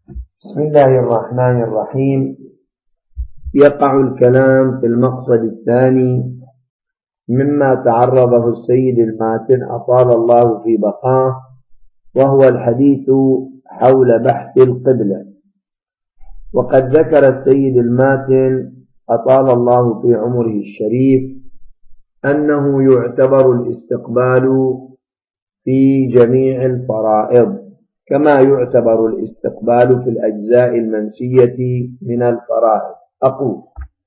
بسم الله الرحمن الرحيم. يقع الكلام في المقصد الثاني مما تعرضه السيد الماتن أطال الله في بقاه، وهو الحديث حول بحث القبلة. وقد ذكر السيد الماتن أطال الله في عمره الشريف أنه يعتبر الاستقبال في جميع الفرائض كما يعتبر الاستقبال في الأجزاء المنسية من الفرائض. أقول: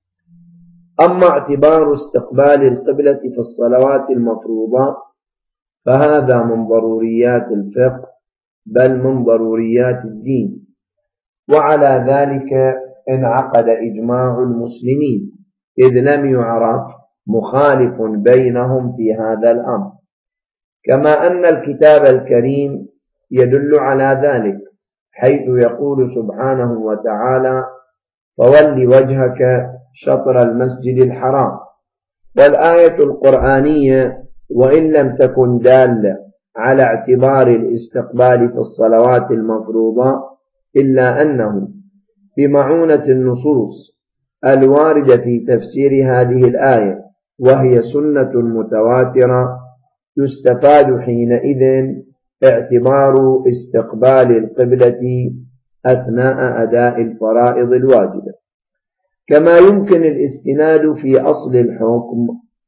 أما اعتبار استقبال القبلة في الصلوات المفروضة فهذا من ضروريات الفقه، بل من ضروريات الدين، وعلى ذلك انعقد إجماع المسلمين، إذ لم يعرف مخالف بينهم في هذا الأمر، كما أن الكتاب الكريم يدل على ذلك، حيث يقول سبحانه وتعالى: فول وجهك شطر المسجد الحرام. والآية القرآنية وإن لم تكن دالة على اعتبار الاستقبال في الصلوات المفروضة، إلا أنه بمعونة النصوص الواردة في تفسير هذه الآية، وهي سنة متواترة، يستفاد حينئذ اعتبار استقبال القبلة أثناء أداء الفرائض الواجبة. كما يمكن الاستناد في أصل الحكم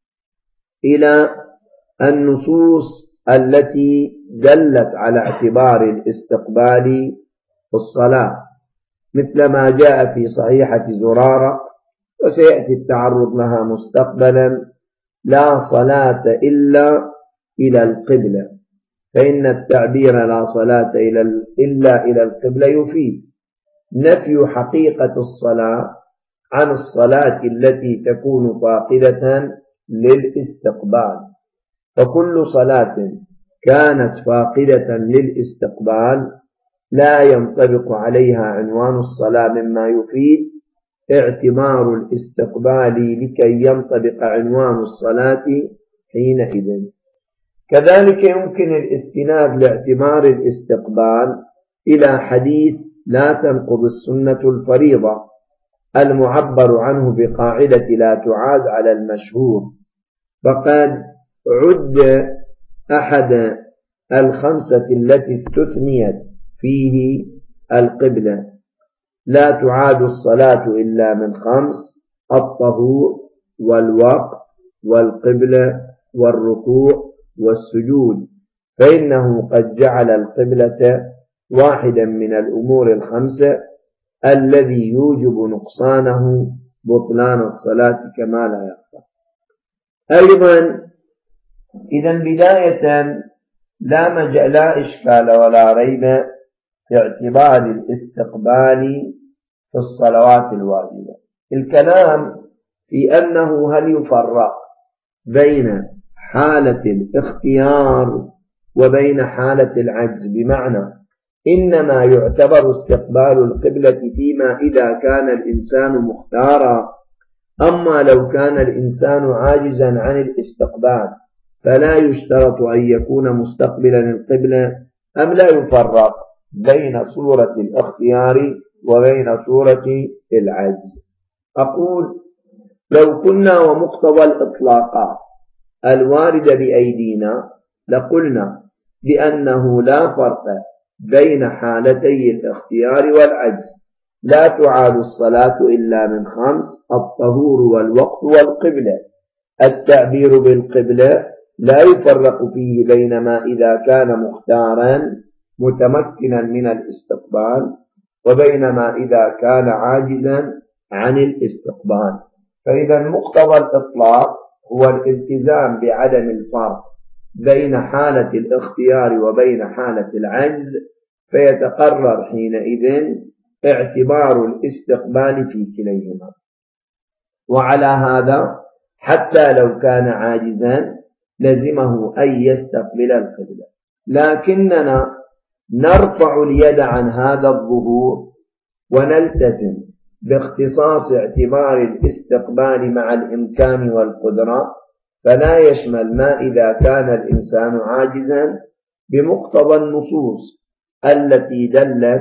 إلى النصوص التي دلت على اعتبار الاستقبال في الصلاة، مثل ما جاء في صحيحة زرارة، وسيأتي التعرض لها مستقبلا: لا صلاة إلا إلى القبلة، فإن التعبير لا صلاة إلا إلى القبلة يفيد نفي حقيقة الصلاة عن الصلاة التي تكون فاقدة للاستقبال، فكل صلاة كانت فاقدة للاستقبال لا ينطبق عليها عنوان الصلاة، مما يفيد اعتبار الاستقبال لكي ينطبق عنوان الصلاة حينئذ. كذلك يمكن الاستناد لاعتبار الاستقبال إلى حديث لا تنقض السنة الفريضة، المعبر عنه بقاعدة لا تعاد على المشهور، فقد عد أحد الخمسة التي استثنيت فيه القبلة: لا تعاد الصلاة إلا من خمس: الطهور والوقت والقبلة والركوع والسجود، فإنه قد جعل القبلة واحدا من الأمور الخمسة الذي يوجب نقصانه بطلان الصلاة كما لا يخفى. أيضا إذا بداية لا إشكال ولا ريب في اعتبار الاستقبال في الصلوات الواجبة. الكلام في أنه هل يفرق بين حالة الاختيار وبين حالة العجز، بمعنى إنما يعتبر استقبال القبلة فيما إذا كان الإنسان مختارا، أما لو كان الإنسان عاجزا عن الاستقبال فلا يشترط أن يكون مستقبلا القبلة، أم لا يفرق بين صورة الاختيار وبين صورة العجز؟ أقول: لو كنا ومقتضى الإطلاقات الواردة بأيدينا لقلنا بأنه لا فرق بين حالتي الاختيار والعجز. لا تعاد الصلاة إلا من خمس: الطهور والوقت والقبلة. التعبير بالقبلة لا يفرق فيه بين ما إذا كان مختارا متمكنا من الاستقبال وبين ما إذا كان عاجزا عن الاستقبال. فإذا مقتضى الإطلاق هو الالتزام بعدم الفرق بين حالة الاختيار وبين حالة العجز، فيتقرر حينئذ اعتبار الاستقبال في كليهما. وعلى هذا حتى لو كان عاجزا لزمه أن يستقبل القبلة، لكننا نرفع اليد عن هذا الظهور ونلتزم باختصاص اعتبار الاستقبال مع الإمكان والقدرة، فلا يشمل ما إذا كان الإنسان عاجزا بمقتضى النصوص التي دلت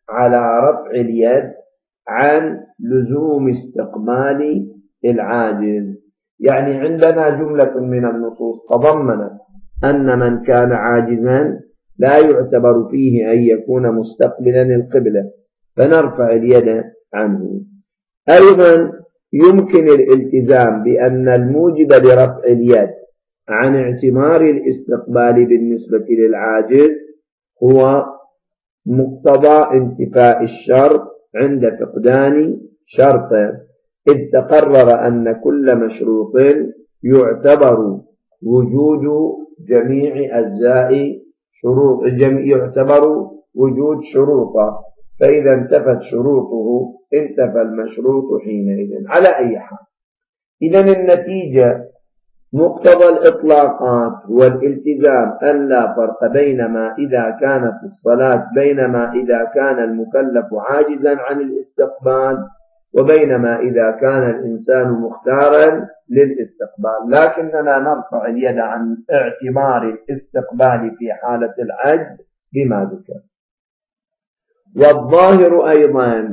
على رفع اليد عن لزوم استقبال العاجز. يعني عندنا جملة من النصوص تضمنت أن من كان عاجزا لا يعتبر فيه أن يكون مستقبلا القبلة فنرفع اليد عنه. أيضا يمكن الالتزام بأن الموجب لرفع اليد عن اعتبار الاستقبال بالنسبة للعاجز هو مقتضى انتفاء الشرط عند فقدان شرطه، إذ تقرر أن كل مشروط يعتبر وجود جميع أجزاء شروط يعتبر وجود شروطه، فإذا انتفت شروطه انتفى المشروط حينئذ. على أي حال، إذن النتيجة مقتضى الإطلاقات والالتزام أن لا فرق بينما إذا كانت الصلاة بينما إذا كان المكلف عاجزا عن الاستقبال وبينما إذا كان الإنسان مختارا للاستقبال، لكننا نرفع اليد عن اعتبار الاستقبال في حالة العجز بما ذكر. والظاهر أيضا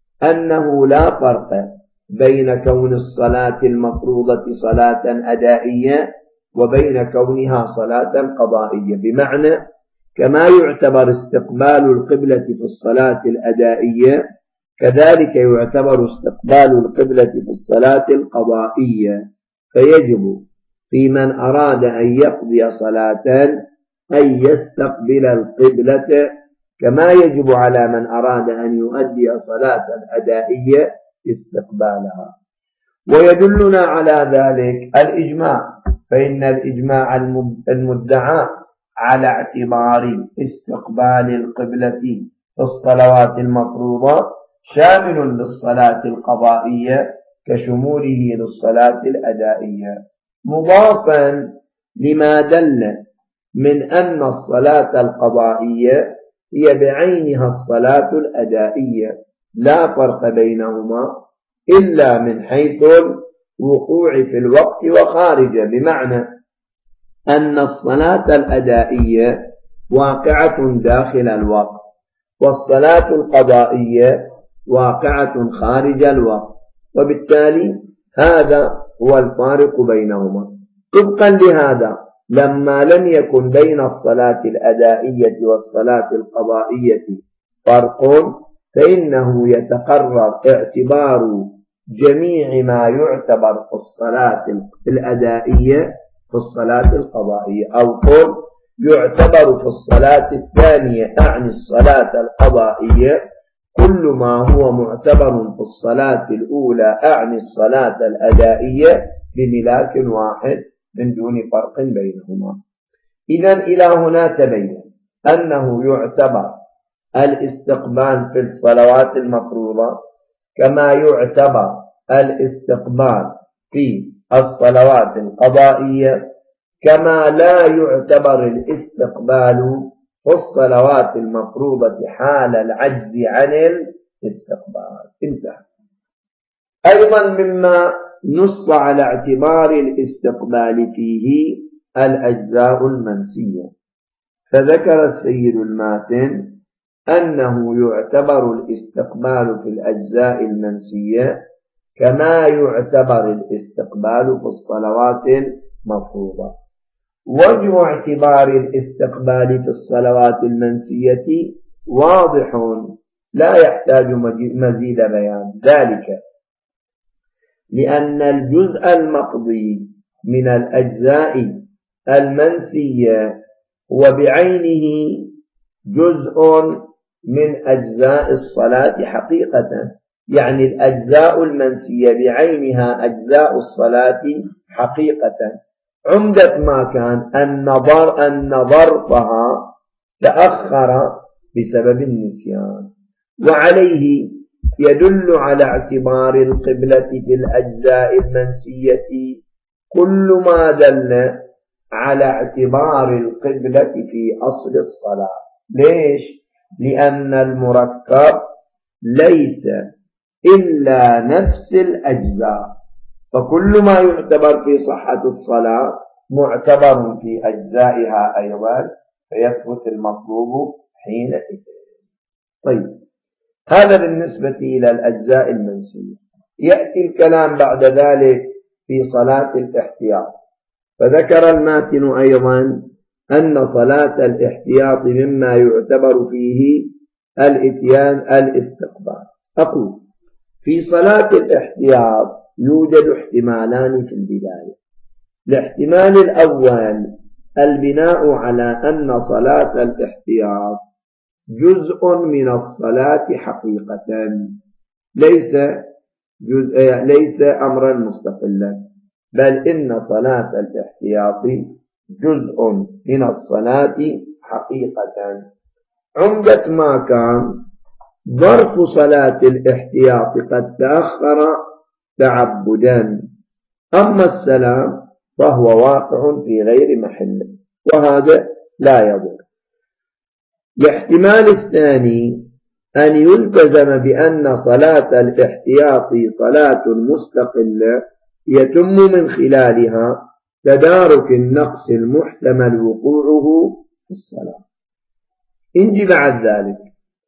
أنه لا فرق بين كون الصلاة المفروضة صلاة أدائية وبين كونها صلاة قضائية، بمعنى كما يعتبر استقبال القبلة في الصلاة الأدائية كذلك يعتبر استقبال القبلة في الصلاة القضائية، فيجب في من أراد أن يقضي صلاة أن يستقبل القبلة كما يجب على من أراد أن يؤدي صلاة أدائية استقبالها. ويدلنا على ذلك الإجماع، فإن الإجماع المدعى على اعتبار استقبال القبلة في الصلوات المفروضة شامل للصلاة القضائية كشموله للصلاة الأدائية، مضافا لما دل من أن الصلاة القضائية هي بعينها الصلاة الأدائية لا فرق بينهما إلا من حيث الوقوع في الوقت وخارجه، بمعنى أن الصلاة الأدائية واقعة داخل الوقت والصلاة القضائية واقعة خارج الوقت، وبالتالي هذا هو الفارق بينهما. طبقا لهذا لما لم يكن بين الصلاة الأدائية والصلاة القضائية فرق فإنه يتقرر اعتبار جميع ما يعتبر في الصلاة الأدائية في الصلاة القضائية، أو قل يعتبر في الصلاة الثانية أعني الصلاة القضائية كل ما هو معتبر في الصلاة الأولى أعني الصلاة الأدائية بملاك واحد من دون فرق بينهما. إذن إلى هنا تبين أنه يعتبر الاستقبال في الصلوات المفروضة كما يعتبر الاستقبال في الصلوات القضائية، كما لا يعتبر الاستقبال في الصلوات المفروضة حال العجز عن الاستقبال. انتهى. أيضا مما نص على اعتبار الاستقبال فيه الأجزاء المنسية، فذكر السيد الماتن أنه يعتبر الاستقبال في الأجزاء المنسية كما يعتبر الاستقبال في الصلوات المفروضة. وجه اعتبار الاستقبال في الصلوات المنسية واضح لا يحتاج مزيد بيان، ذلك لأن الجزء المقضي من الأجزاء المنسية هو بعينه جزء من أجزاء الصلاة حقيقة، يعني الأجزاء المنسية بعينها أجزاء الصلاة حقيقة، عمدة ما كان أن ظرفها تأخر بسبب النسيان، وعليه يدل على اعتبار القبلة في الأجزاء المنسية كل ما دل على اعتبار القبلة في أصل الصلاة. ليش؟ لأن المركب ليس إلا نفس الأجزاء، فكل ما يعتبر في صحة الصلاة معتبر في أجزائها أيضا، فيثبت المطلوب حينئذ. طيب، هذا بالنسبة إلى الأجزاء المنسية. يأتي الكلام بعد ذلك في صلاة الاحتياط، فذكر الماتن أيضا أن صلاة الاحتياط مما يعتبر فيه الإتيان الاستقبال. أقول في صلاة الاحتياط يوجد احتمالان في البداية. الاحتمال الأول البناء على أن صلاة الاحتياط جزء من الصلاة حقيقة، ليس أمرا مستقلا، بل إن صلاة الاحتياط جزء من الصلاة حقيقة. عمدة ما كان ظرف صلاة الاحتياط قد تأخر تعبدا، أما السلام فهو واقع في غير محله، وهذا لا يضر. الاحتمال الثاني أن يلتزم بأن صلاة الاحتياط صلاة مستقلة يتم من خلالها تدارك النقص المحتمل وقوعه في الصلاة. إنجي بعد ذلك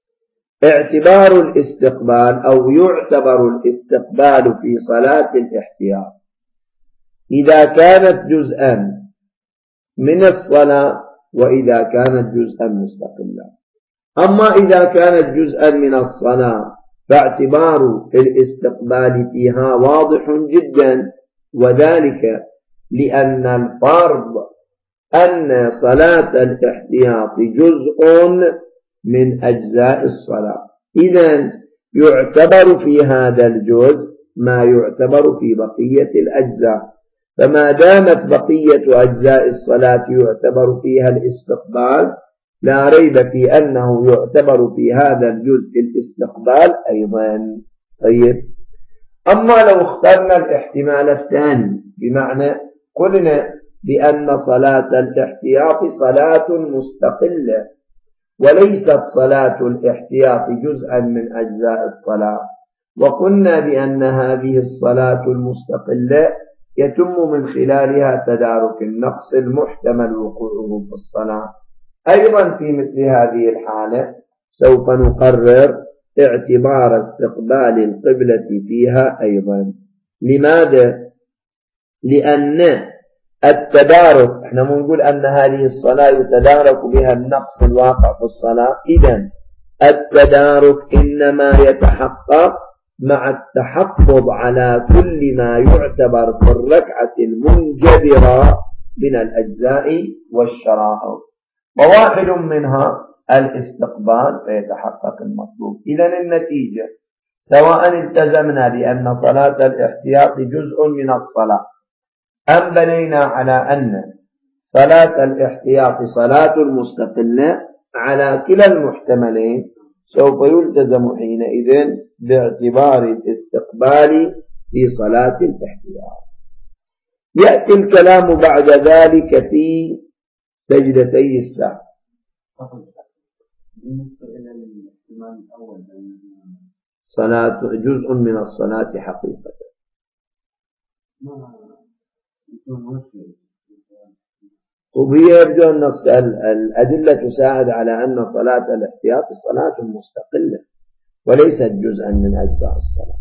اعتبار الاستقبال أو يعتبر الاستقبال في صلاة الاحتياط إذا كانت جزءا من الصلاة وإذا كانت جزءا مستقلا. أما إذا كانت جزءا من الصلاة فاعتبار الاستقبال فيها واضح جدا، وذلك لأن الفرض أن صلاة الاحتياط جزء من أجزاء الصلاة، إذن يعتبر في هذا الجزء ما يعتبر في بقية الأجزاء، فما دامت بقية أجزاء الصلاة يعتبر فيها الاستقبال لا ريب في أنه يعتبر في هذا الجزء الاستقبال أيضا. طيب، أما لو اخترنا الاحتمال الثاني، بمعنى قلنا بأن صلاة الاحتياط صلاة مستقلة وليست صلاة الاحتياط جزءا من أجزاء الصلاة، وقلنا بأن هذه الصلاة المستقلة يتم من خلالها تدارك النقص المحتمل وقوعه في الصلاة، أيضا في مثل هذه الحالة سوف نقرر اعتبار استقبال القبلة فيها أيضا. لماذا؟ لأن التدارك، احنا نقول أن هذه الصلاة يتدارك بها النقص الواقع في الصلاة، إذن التدارك إنما يتحقق مع التحفظ على كل ما يعتبر في الركعة المنجبرة من الأجزاء والشرائط، وواحد منها الاستقبال فيتحقق المطلوب. إذن النتيجة سواء التزمنا بأن صلاة الاحتياط جزء من الصلاة أم بنينا على أن صلاة الاحتياط صلاة مستقلة، على كلا المحتملين سوف يلتزم حينئذ باعتبار الاستقبال في صلاة الاحتياط. يأتي الكلام بعد ذلك في سجدتي السهو. بالنسبة إلى الاحتمال الأول صلاة جزء من الصلاة حقيقة، وهي يبدو أن الأدلة تساعد على أن صلاة الاحتياط صلاة مستقلة وليست جزءا من أجزاء الصلاة.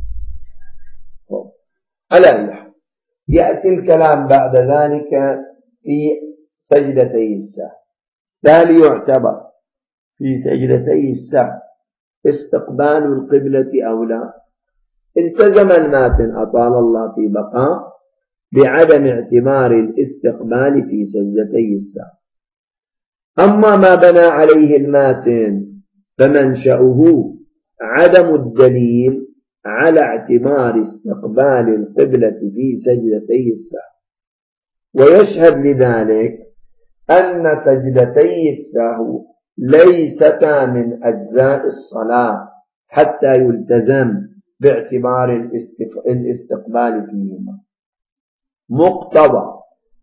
على أي حال يأتي الكلام بعد ذلك في سجدتي السهو. هل يعتبر في سجدتي السهو استقبال القبلة أو لا؟ التزم الماتن أطال الله في بقاء بعدم اعتبار الاستقبال في سجدتي السهو. أما ما بنى عليه الماتن فمنشأه عدم الدليل على اعتبار استقبال القبلة في سجدتي السهو، ويشهد لذلك أن سجدتي السهو ليستا من أجزاء الصلاة حتى يلتزم باعتبار الاستقبال فيهما. مقتضى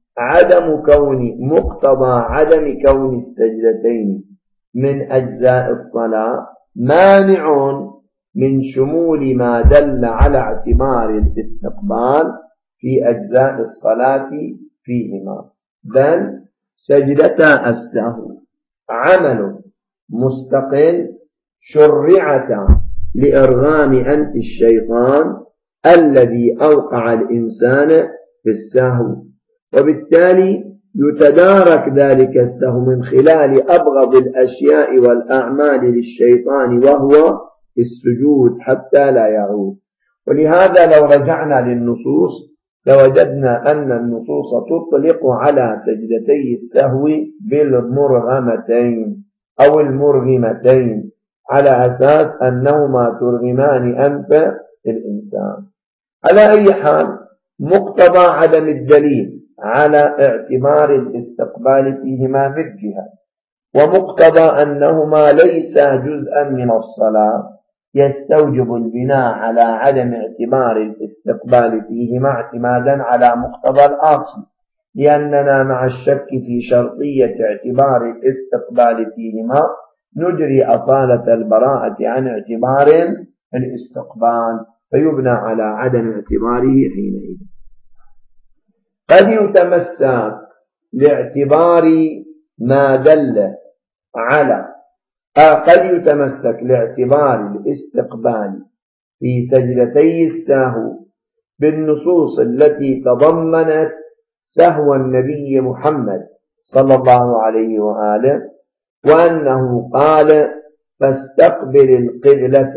عدم كون السجدتين من أجزاء الصلاة مانع من شمول ما دل على اعتبار الاستقبال في أجزاء الصلاة فيهما، بل سجدتا السهو عمل مستقل شرعتا لإرغام أنف الشيطان الذي أوقع الإنسان في السهو، وبالتالي يتدارك ذلك السهو من خلال أبغض الأشياء والأعمال للشيطان وهو السجود حتى لا يعود. ولهذا لو رجعنا للنصوص لوجدنا أن النصوص تطلق على سجدتي السهو بالمرغمتين أو المرغمتين على أساس أنهما ترغمان أنف الإنسان. على أي حال مقتضى عدم الدليل على اعتبار الاستقبال فيهما من جهة، ومقتضى أنهما ليس جزءا من الصلاة يستوجب البناء على عدم اعتبار الاستقبال فيهما اعتمادا على مقتضى الأصل، لأننا مع الشك في شرطية اعتبار الاستقبال فيهما نجري أصالة البراءة عن اعتبار الاستقبال، فيبنى على عدم اعتباره حينئذ. قد يتمسك لاعتبار ما دل على قد يتمسك لاعتبار الاستقبال في سجدتي السهو بالنصوص التي تضمنت سهو النبي محمد صلى الله عليه وآله، وأنه قال فاستقبل القبلة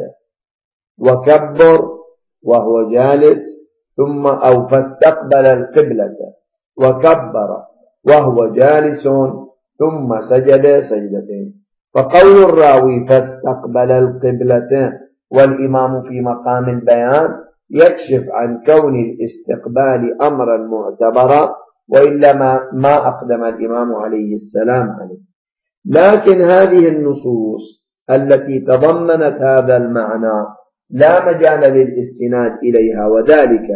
وكبر وهو جالس، ثم أو فاستقبل القبلة وكبر وهو جالس ثم سجد سجدتين. فقول الراوي فاستقبل القبلة والإمام في مقام البيان يكشف عن كون الاستقبال أمرا معتبرا، وإلا ما أقدم الإمام عليه السلام عليه. لكن هذه النصوص التي تضمنت هذا المعنى لا مجال للاستناد إليها، وذلك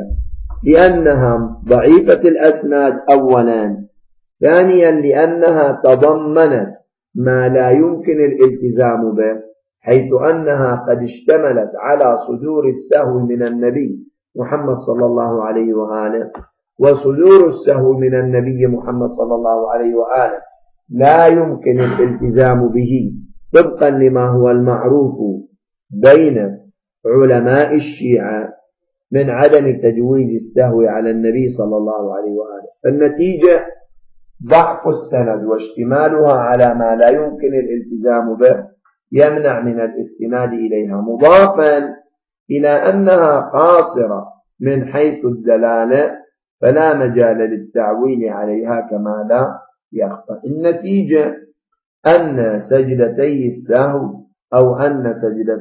لأنها ضعيفة الأسناد أولا، ثانيا لأنها تضمنت ما لا يمكن الالتزام به، حيث أنها قد اشتملت على صدور السهو من النبي محمد صلى الله عليه وآله، وصدور السهو من النبي محمد صلى الله عليه وآله لا يمكن الالتزام به طبقا لما هو المعروف بين علماء الشيعة من عدم تجويز السهو على النبي صلى الله عليه وآله. فالنتيجة ضعف السند واشتمالها على ما لا يمكن الالتزام به يمنع من الاستناد إليها، مضافا إلى أنها قاصرة من حيث الدلالة فلا مجال للتعويل عليها كما لا يخفى. النتيجة أن سجدتي السهو أو أن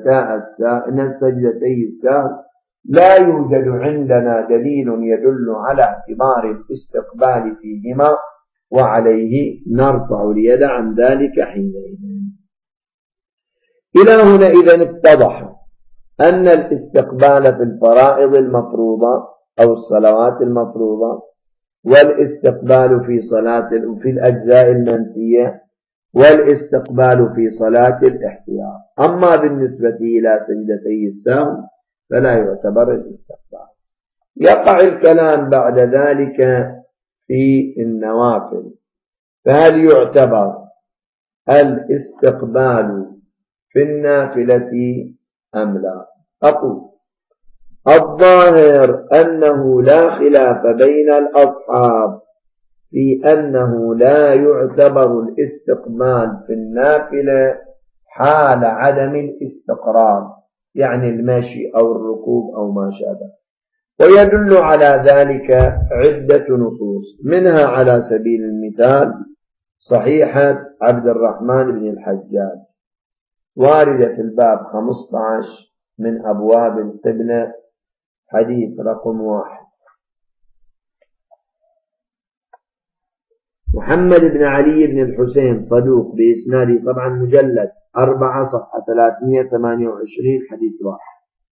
سجدتي السهو لا يوجد عندنا دليل يدل على اعتبار الاستقبال فيهما، وعليه نرفع اليد عن ذلك حينئذ. إلى هنا إذن اتضح أن الاستقبال في الفرائض المفروضة أو الصلوات المفروضة، والاستقبال في الأجزاء المنسية، والاستقبال في صلاة الاحتياط. أما بالنسبة إلى سجدتي السهو فلا يعتبر الاستقبال. يقع الكلام بعد ذلك في النوافل، فهل يعتبر الاستقبال في النافلة أم لا؟ أقول الظاهر أنه لا خلاف بين الأصحاب في أنه لا يعتبر الاستقبال في النافلة حال عدم الاستقرار، يعني المشي أو الركوب أو ما شابه. ويدل على ذلك عدة نصوص، منها على سبيل المثال صحيحة عبد الرحمن بن الحجاج واردة في الباب 15 من أبواب القبلة، حديث رقم 1. محمد بن علي بن الحسين صدوق بإسناده، طبعا مجلد 4 صفحة 328 حديث 1،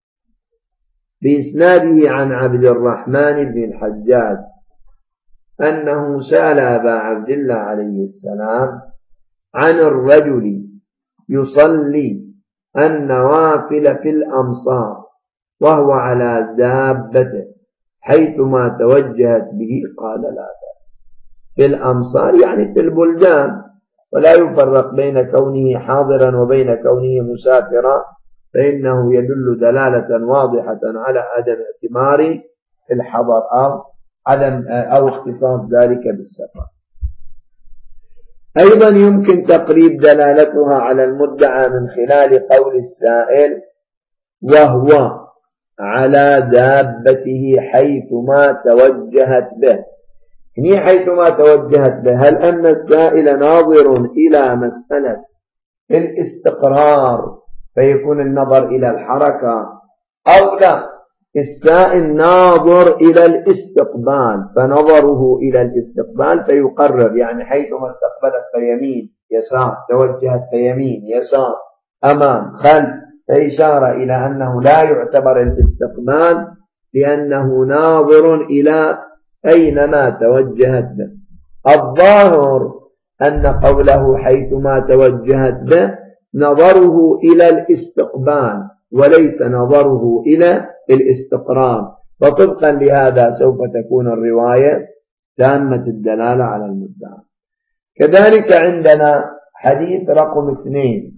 بإسناده عن عبد الرحمن بن الحجاج أنه سأل أبا عبد الله عليه السلام عن الرجل يصلي النوافل في الأمصار وهو على دابته حيثما توجهت به، قال لا بأس. في الأمصار يعني في البلدان، ولا يفرق بين كونه حاضرا وبين كونه مسافرا، فإنه يدل دلالة واضحة على عدم اعتبار الحضر أو اختصاص ذلك بالسفر. أيضا يمكن تقريب دلالتها على المدعى من خلال قول السائل: وهو على دابته حيثما توجهت به. هنا حيثما توجهت به، هل أن السائل ناظر إلى مسألة الاستقرار فيكون النظر إلى الحركة، أو لا، السائل ناظر إلى الاستقبال فنظره إلى الاستقبال فيقرر، يعني حيثما استقبلت فيمين يسار، توجهت فيمين يسار أمام خلف، فإشارة إلى أنه لا يعتبر الاستقبال لأنه ناظر إلى أينما توجهت به. الظاهر أن قوله حيثما توجهت به نظره إلى الاستقبال وليس نظره إلى الاستقرار، فطبقا لهذا سوف تكون الرواية تامة الدلالة على المدعى. كذلك عندنا حديث رقم 2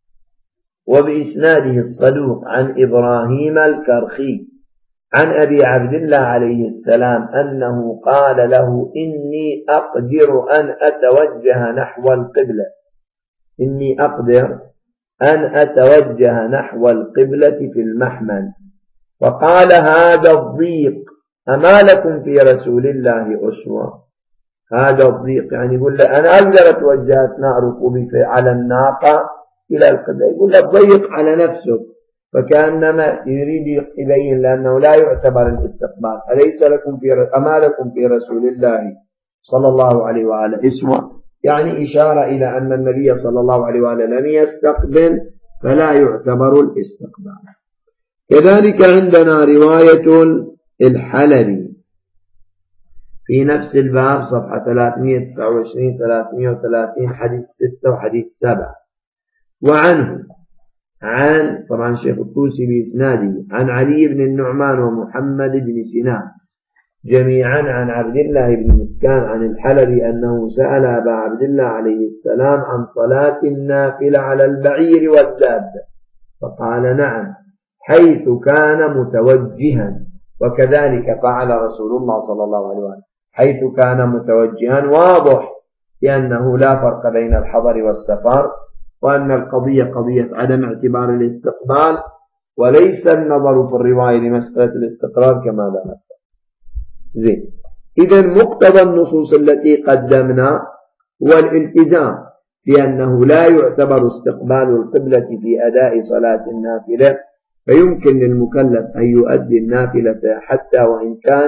وبإسناده الصدوق عن إبراهيم الكرخي عن أبي عبد الله عليه السلام أنه قال له: إني أقدر أن أتوجه نحو القبلة، إني أقدر أن أتوجه نحو القبلة في المحمل. فقال: هذا الضيق أما لكم في رسول الله أسوة؟ هذا الضيق يعني يقول له أنا أقدر أتوجه أثناء ركوبي على الناقة إلى القبلة، يقول له ضيق على نفسك، فكأنما يريد يبين لأنه لا يعتبر الاستقبال. أليس لكم أما لكم في رسول الله صلى الله عليه وآله أسوة، يعني إشارة إلى أن النبي صلى الله عليه وآله لم يستقبل فلا يعتبر الاستقبال. كذلك عندنا رواية الحلبي في نفس الباب صفحة 329 330 حديث 6 وحديث 7. وعنه عن طبعا شيخ الطوسي بإسناده عن علي بن النعمان ومحمد بن سنان جميعا عن عبد الله بن مسكان عن الحلبي أنه سأل أبا عبد الله عليه السلام عن صلاة النافلة على البعير والدابة، فقال: نعم، حيث كان متوجها. وكذلك فعل رسول الله صلى الله عليه وسلم حيث كان متوجها، واضح لأنه لا فرق بين الحضر والسفر، وأن القضية قضية عدم اعتبار الاستقبال وليس النظر في الرواية لمسألة الاستقرار كما ذكرت. زين، إذن مقتضى النصوص التي قدمنا هو الالتزام، لأنه لا يعتبر استقبال القبلة في أداء صلاة النافلة، فيمكن للمكلف أن يؤدي النافلة حتى وإن كان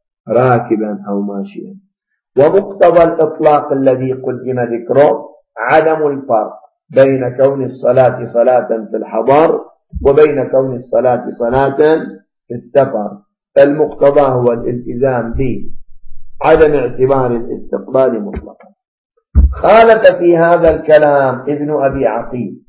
راكبا أو ماشيا. ومقتضى الإطلاق الذي قدم ذكره عدم الفرق بين كون الصلاة صلاة في الحضر وبين كون الصلاة صلاة في السفر، فالمقتضى هو الالتزام بعدم اعتبار الاستقبال مطلقا. خالف في هذا الكلام ابن أبي عقيل.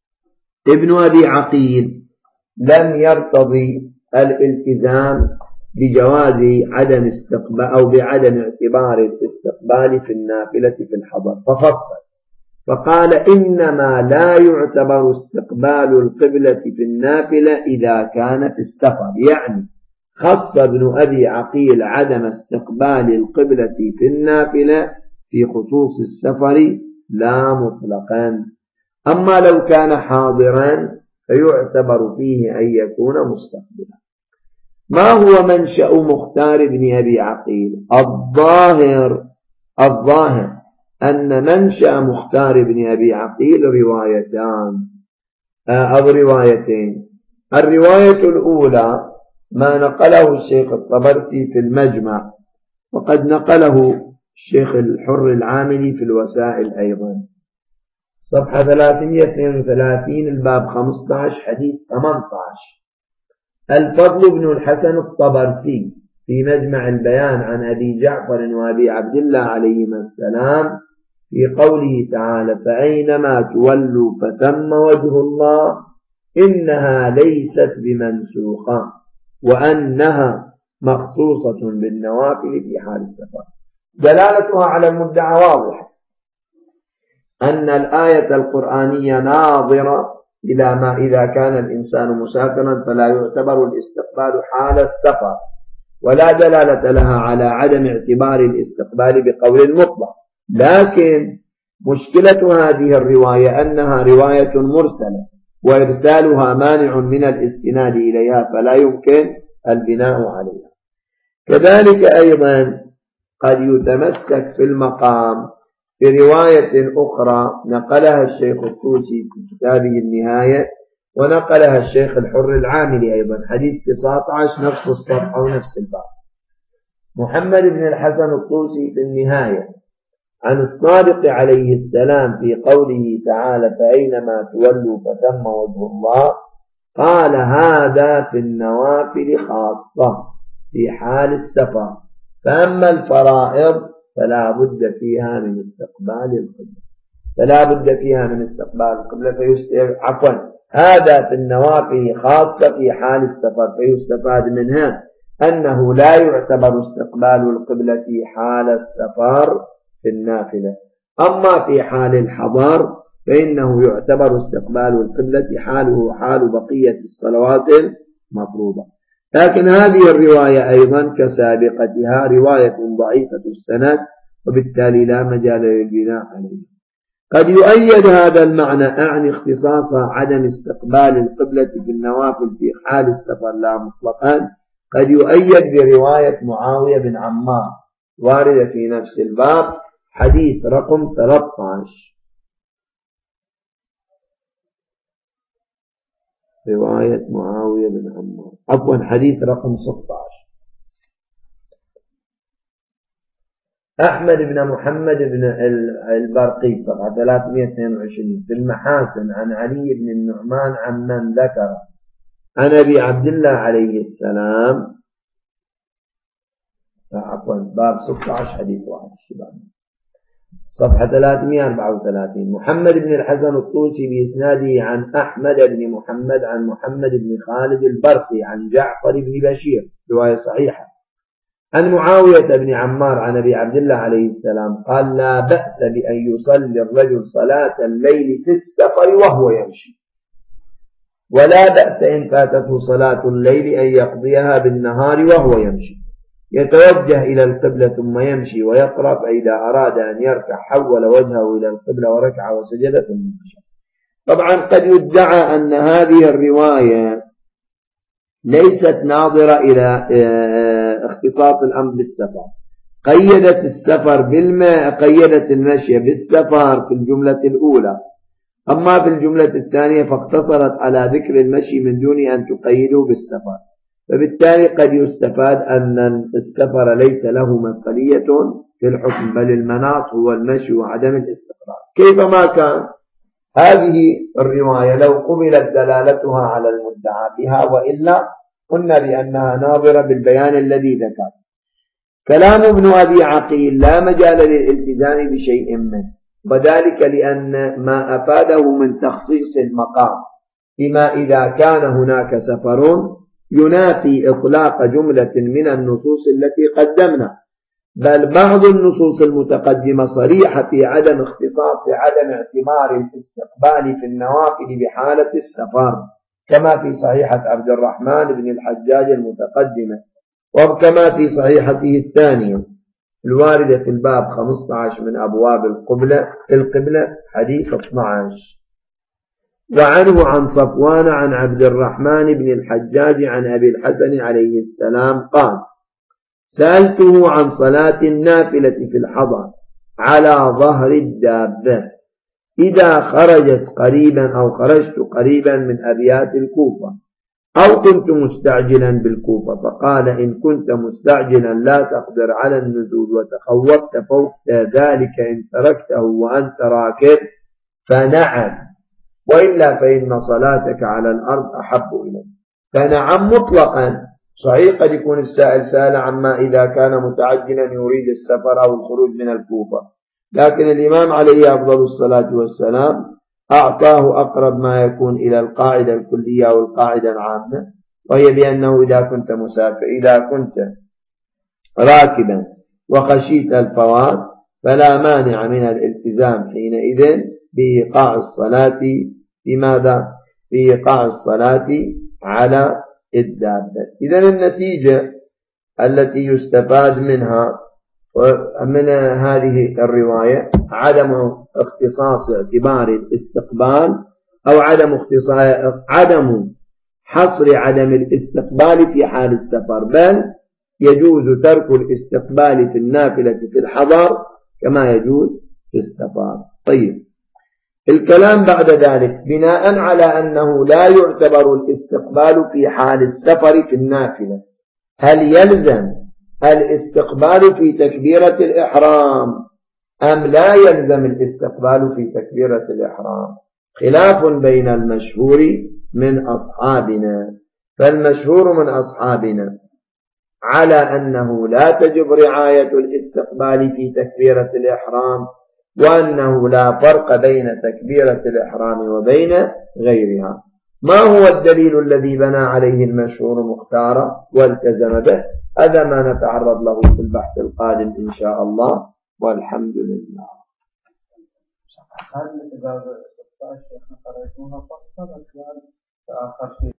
ابن أبي عقيل لم يرتضي الالتزام بجواز عدم استقبال أو بعدم اعتبار الاستقبال في النافلة في الحضر، ففصل فقال: إنما لا يعتبر استقبال القبلة في النافلة إذا كان في السفر، يعني خص ابن أبي عقيل عدم استقبال القبلة في النافلة في خصوص السفر لا مطلقا. أما لو كان حاضرا فيعتبر فيه أن يكون مستقبلا. ما هو منشأ مختار ابن أبي عقيل؟ الظاهر أن منشأ مختار ابن أبي عقيل روايتين. الرواية الأولى ما نقله الشيخ الطبرسي في المجمع، وقد نقله الشيخ الحر العاملي في الوسائل أيضا، صفحة 332 الباب 15 حديث 18. الفضل بن الحسن الطبرسي في مجمع البيان عن أبي جعفر وأبي عبد الله عليهما السلام في قوله تعالى: فأينما تولوا فثم وجه الله، إنها ليست بمنسوخة، وأنها مخصوصة بالنوافل في حال السفر. دلالتها على المدعى واضحة، أن الآية القرآنية ناظرة إلى ما إذا كان الإنسان مسافرا فلا يعتبر الاستقبال حال السفر، ولا دلالة لها على عدم اعتبار الاستقبال بقول مطلق. لكن مشكلة هذه الرواية أنها رواية مرسلة، وإرسالها مانع من الاستناد إليها، فلا يمكن البناء عليها. كذلك أيضا قد يتمسك في المقام برواية أخرى نقلها الشيخ الطوسي في كتابه النهاية، ونقلها الشيخ الحر العاملي أيضا، حديث 19 نفس الصفحة ونفس الباب. محمد بن الحسن الطوسي في النهاية عن الصادق عليه السلام في قوله تعالى: فأينما تولوا فثم وجه الله، قال: هذا في النوافل خاصة في حال السفر، فأما الفرائض فلا بد فيها من استقبال القبلة، هذا في النوافل خاصة في حال السفر، فيستفاد منها أنه لا يعتبر استقبال القبلة في حال السفر في النافلة. أما في حال الحضر فإنه يعتبر استقبال القبلة حاله حال بقية الصلوات المفروضة. لكن هذه الرواية أيضا كسابقتها رواية ضعيفة السند، وبالتالي لا مجال للبناء عليه. قد يؤيد هذا المعنى أعني اختصاص عدم استقبال القبلة في النوافل في حال السفر لا مطلقا، قد يؤيد برواية معاوية بن عمار واردة في نفس الباب، حديث رقم 13. رواية معاوية بن عمار حديث رقم 16. أحمد بن محمد بن البرقي صفحة 322 في المحاسن عن علي بن النعمان عن من ذكر عن أبي عبد الله عليه السلام، باب 16 حديث 1 صفحة 334. محمد بن الحسن الطوسي بإسناده عن أحمد بن محمد عن محمد بن خالد البرقي عن جعفر بن بشير، رواية صحيحة، عن معاوية بن عمار عن أبي عبد الله عليه السلام قال: لا بأس بأن يصلي الرجل صلاة الليل في السفر وهو يمشي، ولا بأس إن فاتته صلاة الليل أن يقضيها بالنهار وهو يمشي، يتوجه إلى القبلة ثم يمشي ويقرأ، فإذا أراد أن يركع حول وجهه إلى القبلة وركع وسجد ثم مشى. طبعا قد يدعى أن هذه الرواية ليست ناظرة إلى اختصاص الأمر بالسفر، قيدت المشي بالسفر في الجملة الأولى، أما في الجملة الثانية فاقتصرت على ذكر المشي من دون أن تقيده بالسفر، فبالتالي قد يستفاد أن السفر ليس له مثلية في الحكم، بل المناط هو المشي وعدم الاستقرار. كيفما كان هذه الرواية لو قبلت دلالتها على المدعى بها، وإلا قلنا بأنها ناظرة بالبيان الذي ذكر. كلام ابن أبي عقيل لا مجال للالتزام بشيء منه، وذلك لأن ما أفاده من تخصيص المقام بما إذا كان هناك سفر ينافي إطلاق جملة من النصوص التي قدمنا، بل بعض النصوص المتقدمة صريحة في عدم اختصاص عدم اعتبار الاستقبال في النوافل بحالة السفر، كما في صحيحة عبد الرحمن بن الحجاج المتقدمة، وكما في صحيحته الثانية الواردة في الباب 15 من أبواب القبلة حديث 12. وعنه عن صفوان عن عبد الرحمن بن الحجاج عن أبي الحسن عليه السلام قال: سألته عن صلاة النافلة في الحضر على ظهر الدابة إذا خرجت قريبا أو خرجت قريبا من أبيات الكوفة أو كنت مستعجلا بالكوفة، فقال: إن كنت مستعجلا لا تقدر على النزول وتخوفت فوق ذلك إن تركته وأنت راكب فنعم، وإلا فإن صلاتك على الأرض أحب إليك. فنعم مطلقا. صحيح قد يكون السائل سأل عما إذا كان متعجلا يريد السفر أو الخروج من الكوفة، لكن الإمام عليه أفضل الصلاة والسلام أعطاه أقرب ما يكون إلى القاعدة الكلية أو القاعدة العامة، وهي بأنه إذا كنت مسافر إذا كنت راكبا وخشيت الفوات فلا مانع من الالتزام حينئذ بإيقاع الصلاة بماذا؟ في إيقاع الصلاة على الدابة. إذن النتيجة التي يستفاد منها من هذه الرواية عدم اختصاص اعتبار الاستقبال أو عدم حصر عدم الاستقبال في حال السفر، بل يجوز ترك الاستقبال في النافلة في الحضر كما يجوز في السفر. طيب، الكلام بعد ذلك بناء على أنه لا يعتبر الاستقبال في حال السفر في النافلة، هل يلزم الاستقبال في تكبيرة الإحرام أم لا يلزم الاستقبال في تكبيرة الإحرام؟ خلاف بين المشهور من أصحابنا، فالمشهور من أصحابنا على أنه لا تجب رعاية الاستقبال في تكبيرة الإحرام، وأنه لا فرق بين تكبيرة الإحرام وبين غيرها. ما هو الدليل الذي بنى عليه المشهور مختارا والتزم به؟ هذا ما نتعرض له في البحث القادم إن شاء الله، والحمد لله. هل إذا قرأتوها فصلت يعني آخر شيء